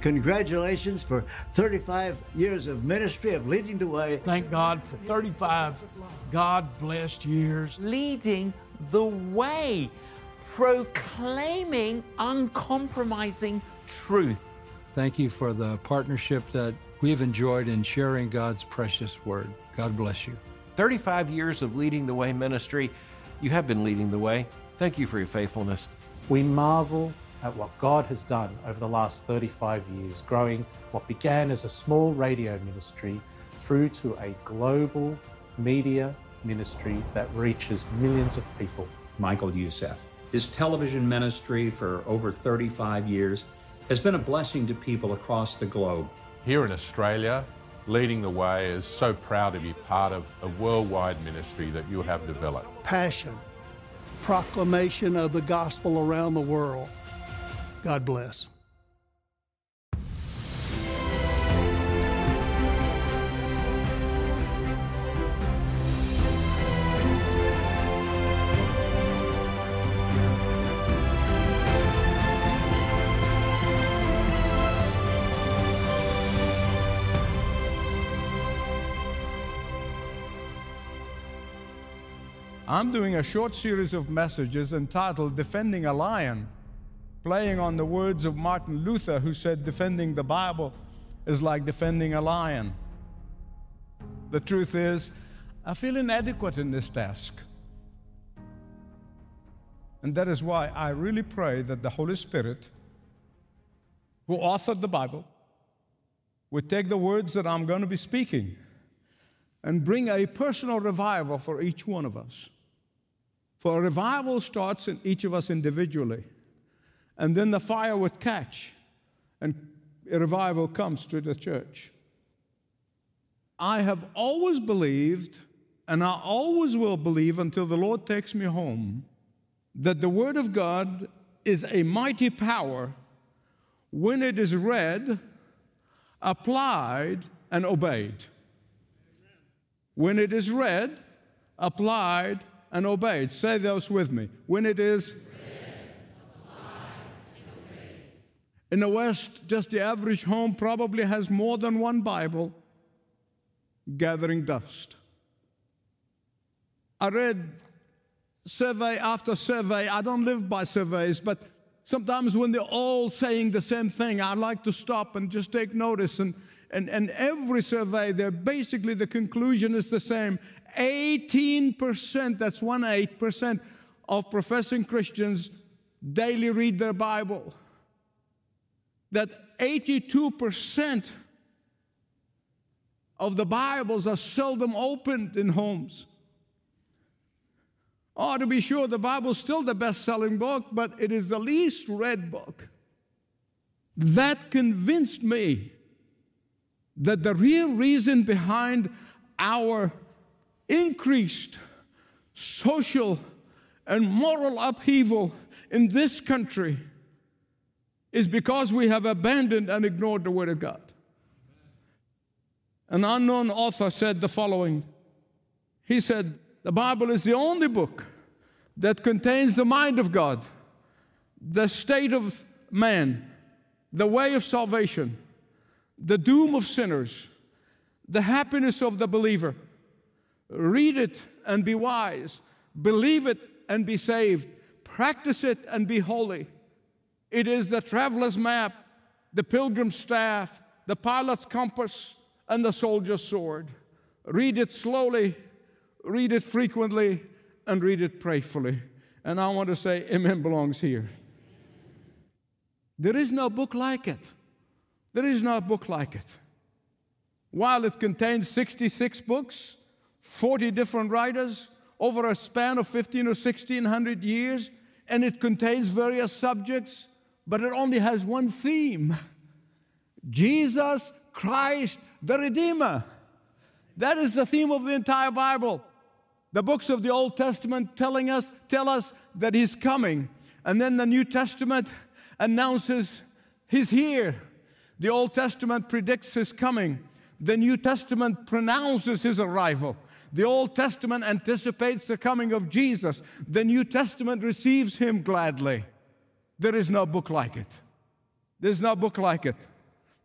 Congratulations for 35 years of ministry, of leading the way. Thank God for 35 God-blessed years. Leading the way, proclaiming uncompromising truth. Thank you for the partnership that we've enjoyed in sharing God's precious word. God bless you. 35 years of leading the way ministry. You have been leading the way. Thank you for your faithfulness. We marvel at what God has done over the last 35 years, growing what began as a small radio ministry through to a global media ministry that reaches millions of people. Michael Youssef. His television ministry for over 35 years has been a blessing to people across the globe. Here in Australia, Leading the Way is so proud to be part of a worldwide ministry that you have developed. Passion, proclamation of the gospel around the world. God bless. I'm doing a short series of messages entitled Defending a Lion, playing on the words of Martin Luther, who said defending the Bible is like defending a lion. The truth is, I feel inadequate in this task. And that is why I really pray that the Holy Spirit, who authored the Bible, would take the words that I'm going to be speaking and bring a personal revival for each one of us. For a revival starts in each of us individually, and then the fire would catch, and a revival comes to the church. I have always believed, and I always will believe until the Lord takes me home, that the Word of God is a mighty power when it is read, applied, and obeyed. When it is read, applied, and obeyed. Say those with me. When it is read, applied, and obeyed. In the West, just the average home probably has more than one Bible gathering dust. I read survey after survey. I don't live by surveys, but sometimes when they're all saying the same thing, I like to stop and just take notice. And every survey, they're basically the conclusion is the same. 18%, that's 18% of professing Christians daily read their Bible. That 82% of the Bibles are seldom opened in homes. Oh, to be sure, the Bible's still the best-selling book, but it is the least read book. That convinced me that the real reason behind our increased social and moral upheaval in this country is because we have abandoned and ignored the Word of God. An unknown author said the following. He said, the Bible is the only book that contains the mind of God, the state of man, the way of salvation, the doom of sinners, the happiness of the believer. Read it and be wise. Believe it and be saved. Practice it and be holy. It is the traveler's map, the pilgrim's staff, the pilot's compass, and the soldier's sword. Read it slowly, read it frequently, and read it prayerfully. And I want to say, amen belongs here. There is no book like it. There is no book like it. While it contains 66 books, 40 different writers, over a span of 15 or 1600 years, and it contains various subjects, but it only has one theme. Jesus Christ, the Redeemer. That is the theme of the entire Bible. The books of the Old Testament tell us that He's coming. And then the New Testament announces He's here. The Old Testament predicts His coming. The New Testament pronounces His arrival. The Old Testament anticipates the coming of Jesus. The New Testament receives Him gladly. There is no book like it. There's no book like it.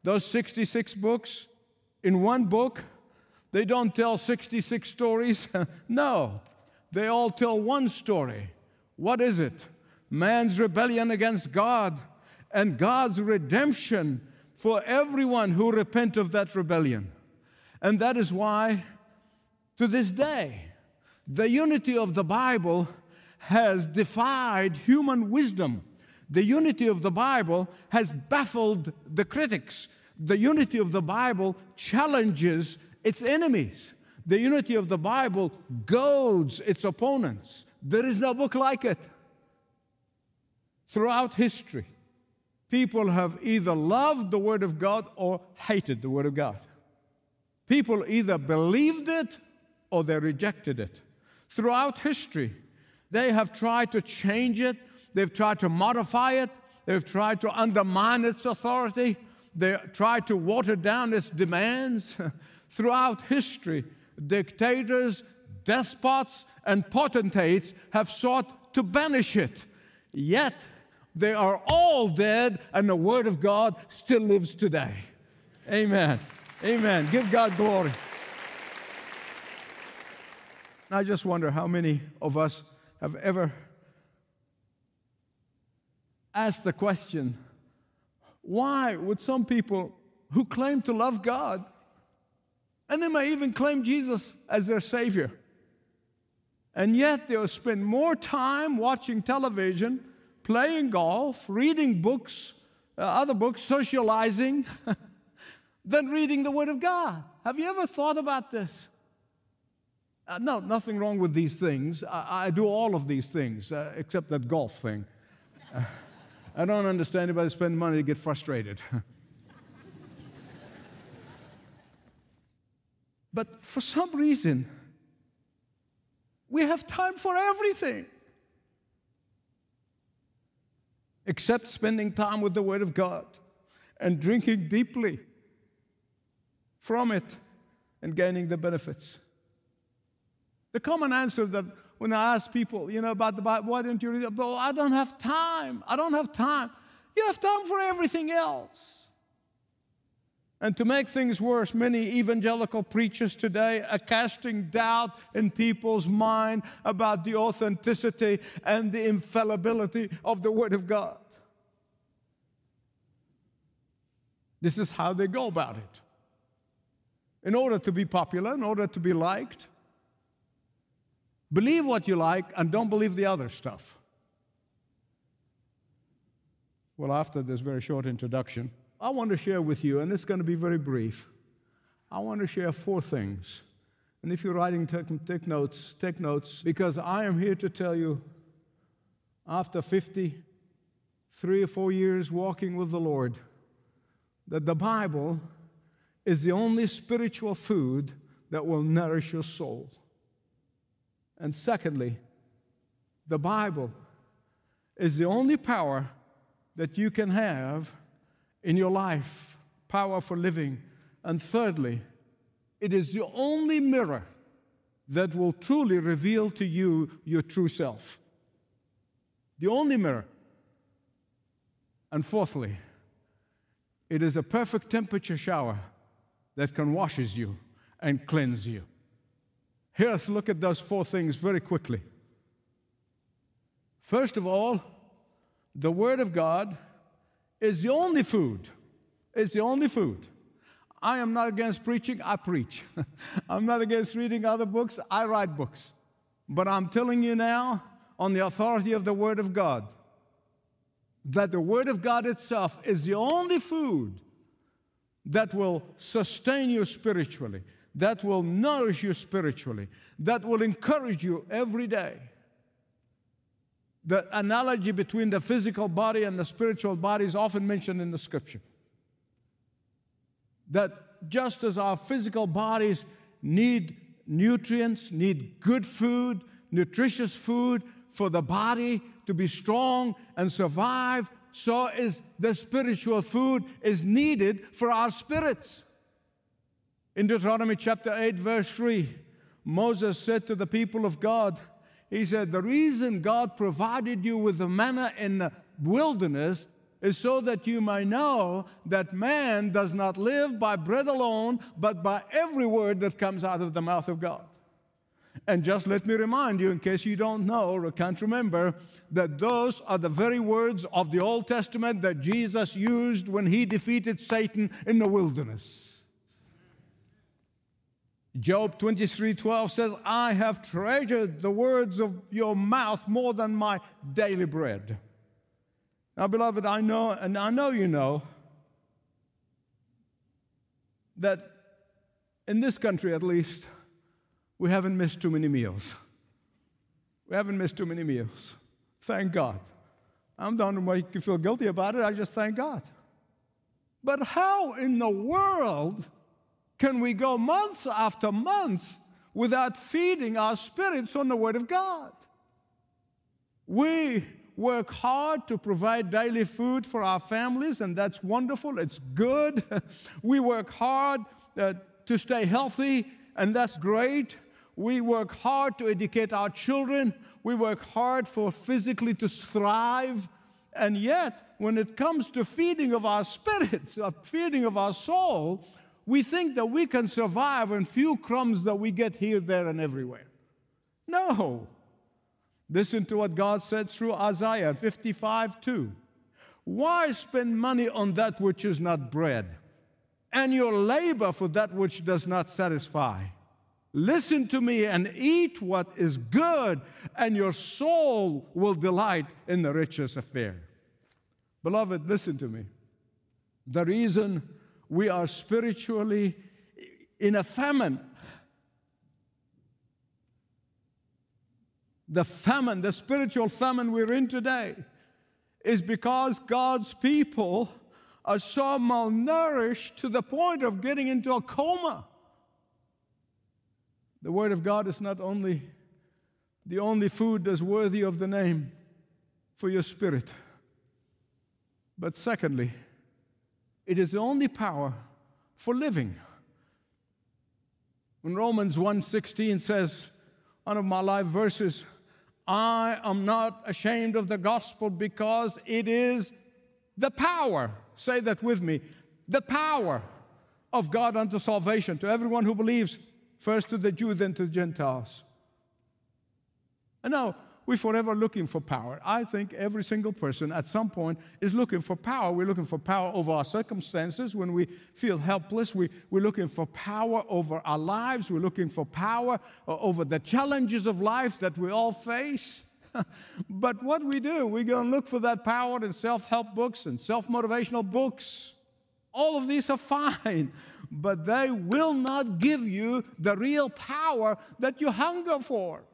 Those 66 books, in one book, they don't tell 66 stories. No, they all tell one story. What is it? Man's rebellion against God and God's redemption for everyone who repent of that rebellion. And that is why, to this day, the unity of the Bible has defied human wisdom. The unity of the Bible has baffled the critics. The unity of the Bible challenges its enemies. The unity of the Bible goads its opponents. There is no book like it. Throughout history, people have either loved the Word of God or hated the Word of God. People either believed it or they rejected it. Throughout history, they have tried to change it. They've tried to modify it. They've tried to undermine its authority. They tried to water down its demands. Throughout history, dictators, despots, and potentates have sought to banish it. Yet, they are all dead, and the Word of God still lives today. Amen. Amen. Give God glory. I just wonder how many of us have ever asked the question, why would some people who claim to love God, and they may even claim Jesus as their Savior, and yet they'll spend more time watching television, playing golf, reading books, other books, socializing, than reading the Word of God? Have you ever thought about this? No, nothing wrong with these things. I do all of these things, except that golf thing. I don't understand anybody spend money to get frustrated. But for some reason, we have time for everything except spending time with the Word of God and drinking deeply from it and gaining the benefits. The common answer that when I ask people, about the Bible, why don't you read it? Oh, I don't have time. I don't have time. You have time for everything else. And to make things worse, many evangelical preachers today are casting doubt in people's mind about the authenticity and the infallibility of the Word of God. This is how they go about it. In order to be popular, in order to be liked, believe what you like and don't believe the other stuff. Well, after this very short introduction, I want to share with you, and it's going to be very brief. I want to share 4 things. And if you're writing, take notes, because I am here to tell you, after 53 or 4 years walking with the Lord, that the Bible is the only spiritual food that will nourish your soul. And secondly, the Bible is the only power that you can have in your life, power for living. And thirdly, it is the only mirror that will truly reveal to you your true self. The only mirror. And fourthly, it is a perfect temperature shower that can wash you and cleanse you. Here, let's look at those 4 things very quickly. First of all, the Word of God is the only food. It's the only food. I am not against preaching, I preach. I'm not against reading other books, I write books. But I'm telling you now, on the authority of the Word of God, that the Word of God itself is the only food that will sustain you spiritually, that will nourish you spiritually, that will encourage you every day. The analogy between the physical body and the spiritual body is often mentioned in the Scripture. That just as our physical bodies need nutrients, need good food, nutritious food for the body to be strong and survive, so is the spiritual food is needed for our spirits. In Deuteronomy chapter 8, verse 3, Moses said to the people of God, he said, the reason God provided you with the manna in the wilderness is so that you may know that man does not live by bread alone, but by every word that comes out of the mouth of God. And just let me remind you, in case you don't know or can't remember, that those are the very words of the Old Testament that Jesus used when he defeated Satan in the wilderness. Job 23:12 says, I have treasured the words of your mouth more than my daily bread. Now, beloved, I know, and I know you know, that in this country at least, we haven't missed too many meals. We haven't missed too many meals. Thank God. I don't make you feel guilty about it. I just thank God. But how in the world can we go months after months without feeding our spirits on the Word of God? We work hard to provide daily food for our families, and that's wonderful. It's good. We work hard to stay healthy, and that's great. We work hard to educate our children. We work hard for physically to thrive. And yet, when it comes to feeding of our spirits, feeding of our soul, we think that we can survive on few crumbs that we get here, there, and everywhere. No. Listen to what God said through Isaiah 55:2. Why spend money on that which is not bread, and your labor for that which does not satisfy? Listen to me and eat what is good, and your soul will delight in the richest affair. Beloved, listen to me. The reason we are spiritually in a famine, the spiritual famine we're in today, is because God's people are so malnourished to the point of getting into a coma. The Word of God is not only the only food that's worthy of the name for your spirit, but secondly, it is the only power for living. When Romans 1:16 says, one of my life verses, I am not ashamed of the gospel because it is the power, say that with me, the power of God unto salvation to everyone who believes, first to the Jew, then to the Gentiles. And now, we're forever looking for power. I think every single person at some point is looking for power. We're looking for power over our circumstances when we feel helpless. We're looking for power over our lives. We're looking for power over the challenges of life that we all face. But what we do, we go and look for that power in self-help books and self-motivational books. All of these are fine, but they will not give you the real power that you hunger for.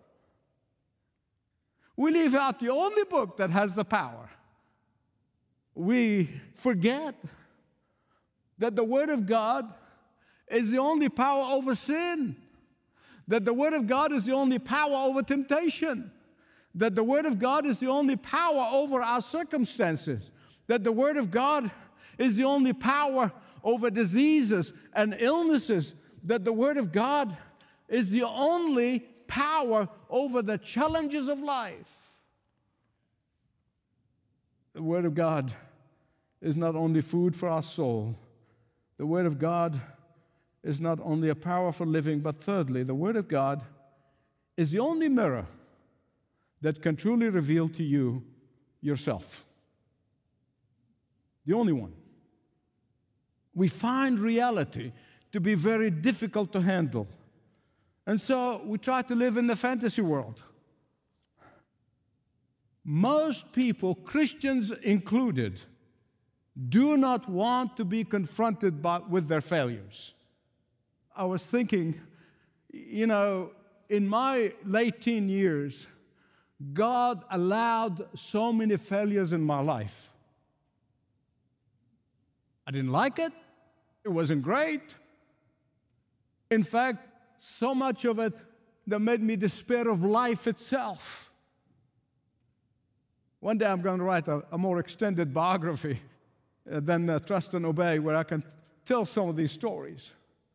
We leave out the only book that has the power. We forget that the Word of God is the only power over sin, that the Word of God is the only power over temptation, that the Word of God is the only power over our circumstances, that the Word of God is the only power over diseases and illnesses, that the Word of God is the only power over the challenges of life. The Word of God is not only food for our soul. The Word of God is not only a power for living, but thirdly, the Word of God is the only mirror that can truly reveal to you yourself. The only one. We find reality to be very difficult to handle. And so we try to live in the fantasy world. Most people, Christians included, do not want to be confronted with their failures. I was thinking, in my late teen years, God allowed so many failures in my life. I didn't like it. It wasn't great. In fact, so much of it that made me despair of life itself. One day I'm going to write a more extended biography than Trust and Obey, where I can tell some of these stories.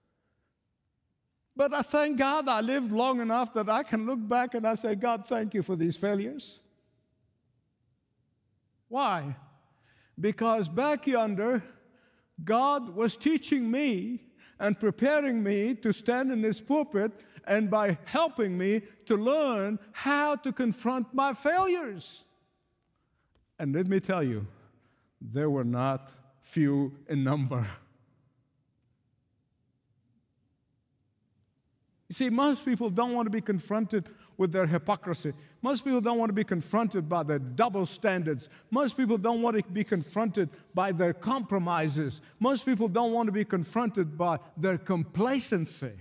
But I thank God I lived long enough that I can look back and I say, God, thank you for these failures. Why? Because back yonder, God was teaching me and preparing me to stand in this pulpit, and by helping me to learn how to confront my failures. And let me tell you, they were not few in number. You see, most people don't want to be confronted with their hypocrisy. Most people don't want to be confronted by their double standards. Most people don't want to be confronted by their compromises. Most people don't want to be confronted by their complacency.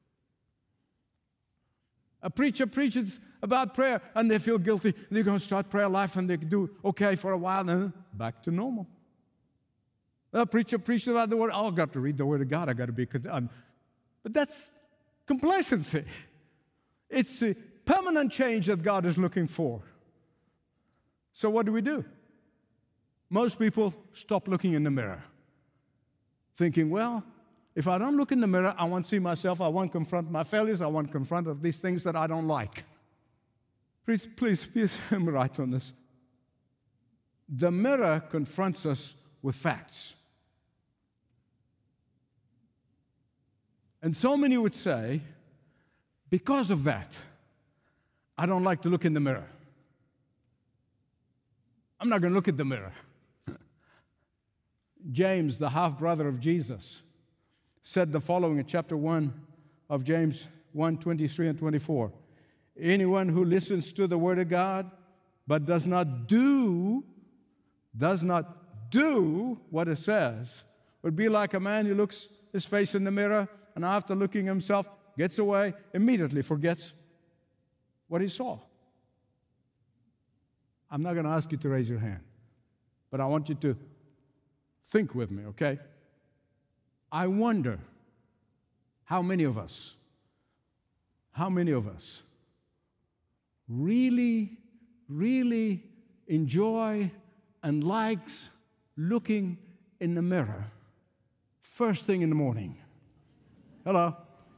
A preacher preaches about prayer and they feel guilty. They're going to start prayer life and they do okay for a while and then back to normal. A preacher preaches about the Word. Oh, I've got to read the Word of God. I've got to be... But that's complacency. It's the permanent change that God is looking for. So what do? Most people stop looking in the mirror, thinking, well, if I don't look in the mirror, I won't see myself, I won't confront my failures, I won't confront these things that I don't like. Please hear me right on this. The mirror confronts us with facts. And so many would say, because of that, I don't like to look in the mirror. I'm not going to look at the mirror. James, the half-brother of Jesus, said the following in chapter 1 of James 1, 23 and 24. Anyone who listens to the Word of God but does not do what it says would be like a man who looks his face in the mirror and after looking at himself, gets away, immediately forgets what he saw. I'm not going to ask you to raise your hand, but I want you to think with me, okay? I wonder how many of us really, really enjoy and likes looking in the mirror first thing in the morning. Hello?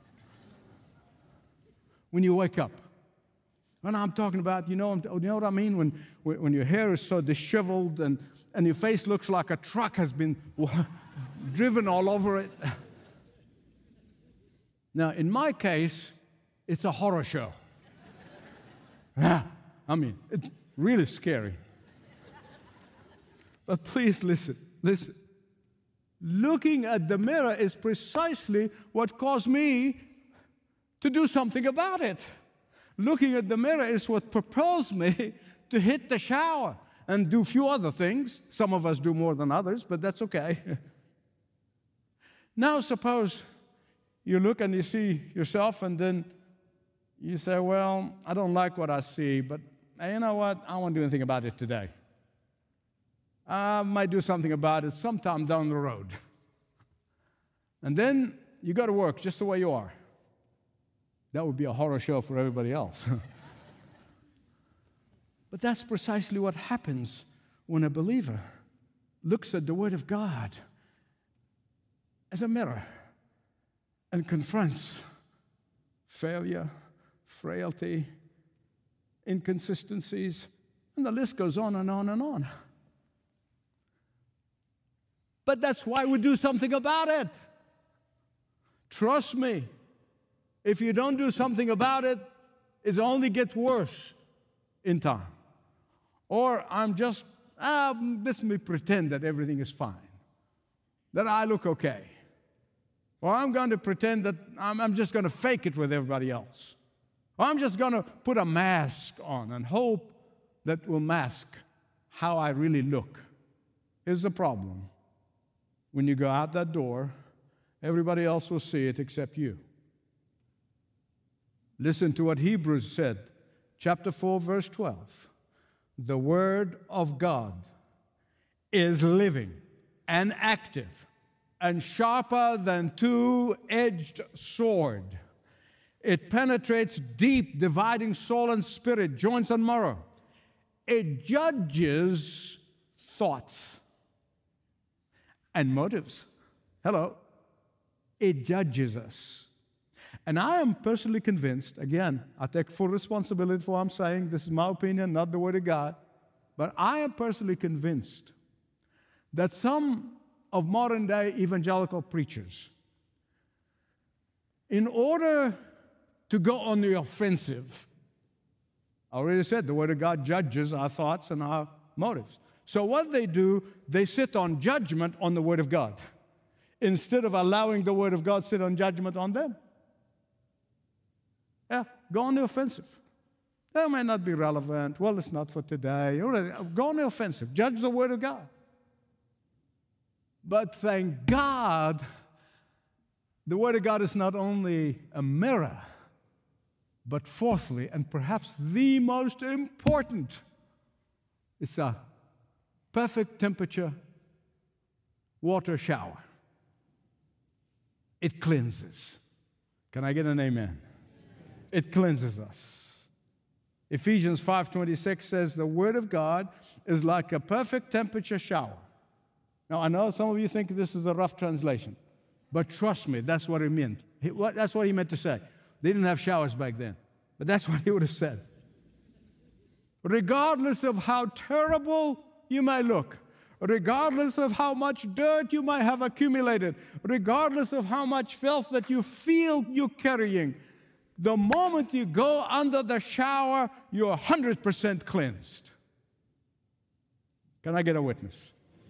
When you wake up. And I'm talking about, you know what I mean? When your hair is so disheveled and your face looks like a truck has been driven all over it. Now, in my case, it's a horror show. I mean, it's really scary. But please listen. Looking at the mirror is precisely what caused me to do something about it. Looking at the mirror is what propels me to hit the shower and do a few other things. Some of us do more than others, but that's okay. Now, suppose you look and you see yourself and then you say, well, I don't like what I see, but you know what? I won't do anything about it today. I might do something about it sometime down the road. And then you go to work just the way you are. That would be a horror show for everybody else. But that's precisely what happens when a believer looks at the Word of God as a mirror and confronts failure, frailty, inconsistencies, and the list goes on and on and on. But that's why we do something about it. Trust me, if you don't do something about it, it only gets worse in time. Or let me pretend that everything is fine, that I look okay. Or I'm going to pretend that I'm just going to fake it with everybody else. Or I'm just going to put a mask on and hope that will mask how I really look. Here's the problem. When you go out that door, everybody else will see it except you. Listen to what Hebrews said, chapter 4, verse 12. The Word of God is living and active and sharper than two-edged sword. It penetrates deep, dividing soul and spirit, joints and marrow. It judges thoughts and motives. Hello. It judges us. And I am personally convinced, again, I take full responsibility for what I'm saying. This is my opinion, not the Word of God. But I am personally convinced that some of modern day evangelical preachers, in order to go on the offensive, I already said the Word of God judges our thoughts and our motives. So what they do, they sit on judgment on the Word of God instead of allowing the Word of God sit on judgment on them. Yeah, go on the offensive. That may not be relevant. Well, it's not for today. Go on the offensive. Judge the Word of God. But thank God, the Word of God is not only a mirror, but fourthly, and perhaps the most important, it's a perfect temperature water shower. It cleanses. Can I get an amen? It cleanses us. Ephesians 5:26 says the Word of God is like a perfect temperature shower. Now, I know some of you think this is a rough translation, but trust me, that's what it meant. That's what he meant to say. They didn't have showers back then, but that's what he would have said. Regardless of how terrible you may look, regardless of how much dirt you might have accumulated, regardless of how much filth that you feel you're carrying, the moment you go under the shower, you're 100% cleansed. Can I get a witness?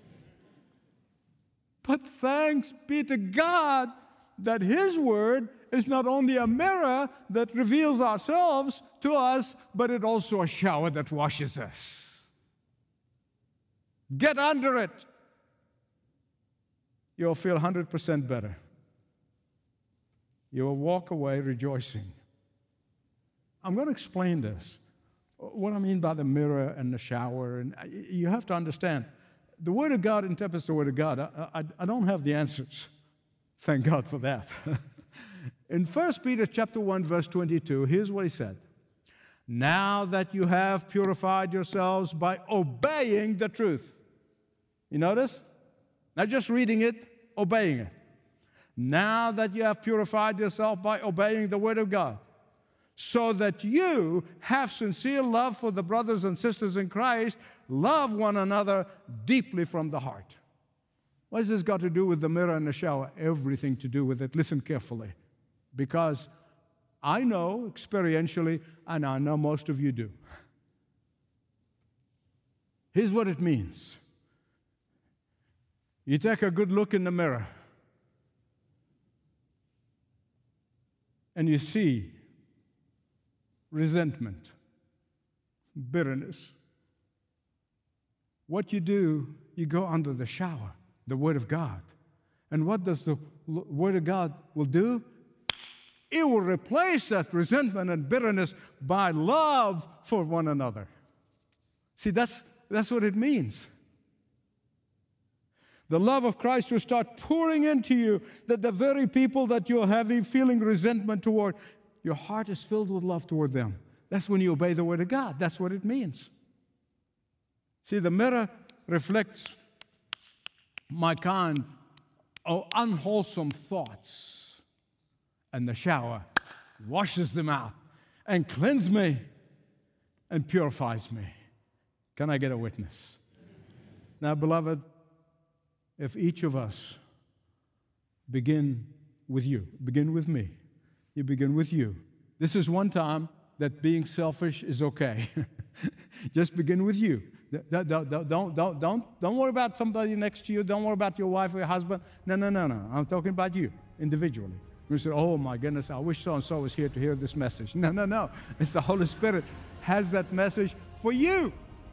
But thanks be to God that His Word is not only a mirror that reveals ourselves to us, but it's also a shower that washes us. Get under it. You'll feel 100% better. You will walk away rejoicing. I'm going to explain this. What I mean by the mirror and the shower, and you have to understand, the Word of God interprets the Word of God. I don't have the answers. Thank God for that. In 1 Peter chapter 1, verse 22, here's what he said. Now that you have purified yourselves by obeying the truth. You notice? Not just reading it, obeying it. Now that you have purified yourself by obeying the Word of God, so that you have sincere love for the brothers and sisters in Christ, love one another deeply from the heart. What has this got to do with the mirror and the shower? Everything to do with it. Listen carefully. Because I know experientially, and I know most of you do. Here's what it means. You take a good look in the mirror, and you see resentment, bitterness. What you do, you go under the shower, the Word of God. And what does the Word of God will do? It will replace that resentment and bitterness by love for one another. See, that's what it means. The love of Christ will start pouring into you, that the very people that you're feeling resentment toward, your heart is filled with love toward them. That's when you obey the Word of God. That's what it means. See, the mirror reflects my kind of unwholesome thoughts, and the shower washes them out and cleanses me and purifies me. Can I get a witness? Now, beloved, if each of us begin with you, begin with me, you begin with you. This is one time that being selfish is okay. Just begin with you. Don't worry about somebody next to you. Don't worry about your wife or your husband. No. I'm talking about you individually. You say, oh my goodness, I wish so-and-so was here to hear this message. No. It's the Holy Spirit has that message for you.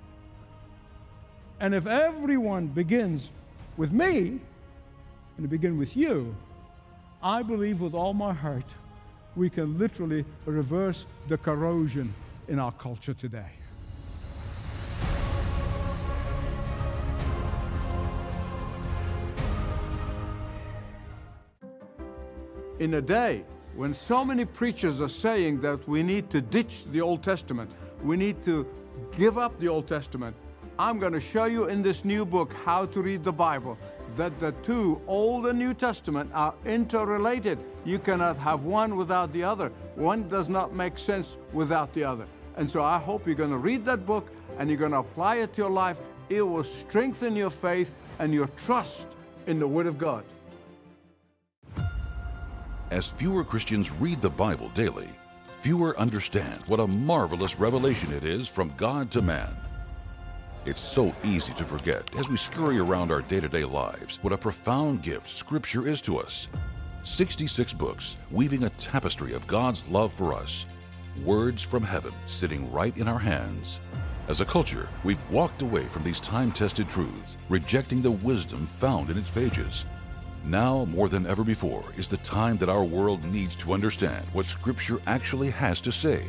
And if everyone begins with me, and to begin with you, I believe with all my heart, we can literally reverse the corrosion in our culture today. In a day when so many preachers are saying that we need to ditch the Old Testament, we need to give up the Old Testament, I'm going to show you in this new book, How to Read the Bible, that the two, Old and New Testament, are interrelated. You cannot have one without the other. One does not make sense without the other. And so I hope you're going to read that book and you're going to apply it to your life It will strengthen your faith and your trust in the Word of God. As fewer Christians read the Bible daily, fewer understand what a marvelous revelation it is from God to man. It's so easy to forget as we scurry around our day-to-day lives what a profound gift Scripture is to us. 66 books weaving a tapestry of God's love for us. Words from heaven sitting right in our hands. As a culture, we've walked away from these time-tested truths, rejecting the wisdom found in its pages. Now, more than ever before, is the time that our world needs to understand what Scripture actually has to say.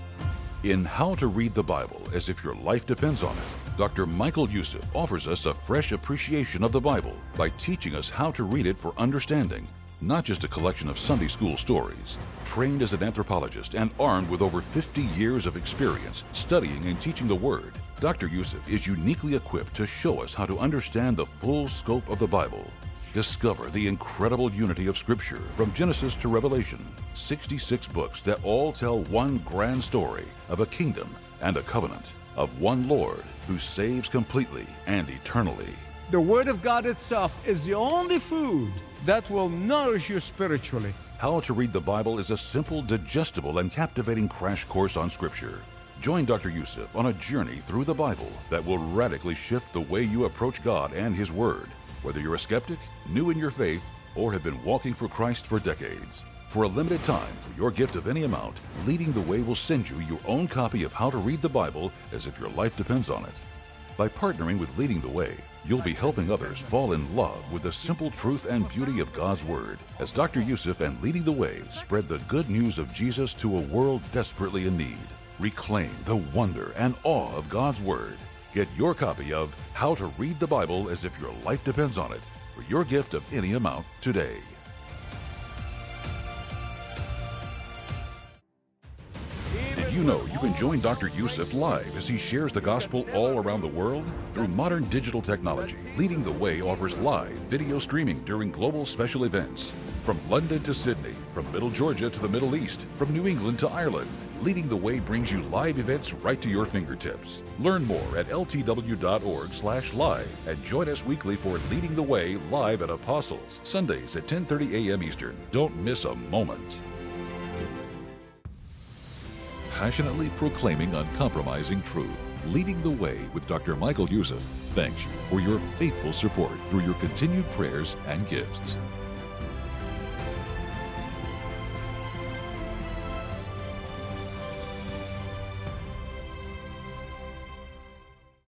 In How to Read the Bible as If Your Life Depends on It, Dr. Michael Youssef offers us a fresh appreciation of the Bible by teaching us how to read it for understanding, not just a collection of Sunday school stories. Trained as an anthropologist and armed with over 50 years of experience studying and teaching the Word, Dr. Youssef is uniquely equipped to show us how to understand the full scope of the Bible. Discover the incredible unity of Scripture from Genesis to Revelation. 66 books that all tell one grand story of a kingdom and a covenant, of one Lord who saves completely and eternally. The Word of God itself is the only food that will nourish you spiritually. How to Read the Bible is a simple, digestible, and captivating crash course on Scripture. Join Dr. Youssef on a journey through the Bible that will radically shift the way you approach God and His Word. Whether you're a skeptic, new in your faith, or have been walking for Christ for decades. For a limited time, for your gift of any amount, Leading the Way will send you your own copy of How to Read the Bible as if your life depends on it. By partnering with Leading the Way, you'll be helping others fall in love with the simple truth and beauty of God's Word, as Dr. Youssef and Leading the Way spread the good news of Jesus to a world desperately in need. Reclaim the wonder and awe of God's Word. Get your copy of How to Read the Bible as if your life depends on it for your gift of any amount today. Did you know you can join Dr. Youssef live as he shares the gospel all around the world? Through modern digital technology, Leading the Way offers live video streaming during global special events. From London to Sydney, from Middle Georgia to the Middle East, from New England to Ireland, Leading the Way brings you live events right to your fingertips. Learn more at ltw.org/live and join us weekly for Leading the Way live at Apostles, Sundays at 10:30 a.m. Eastern. Don't miss a moment. Passionately proclaiming uncompromising truth, Leading the Way with Dr. Michael Youssef thanks you for your faithful support through your continued prayers and gifts.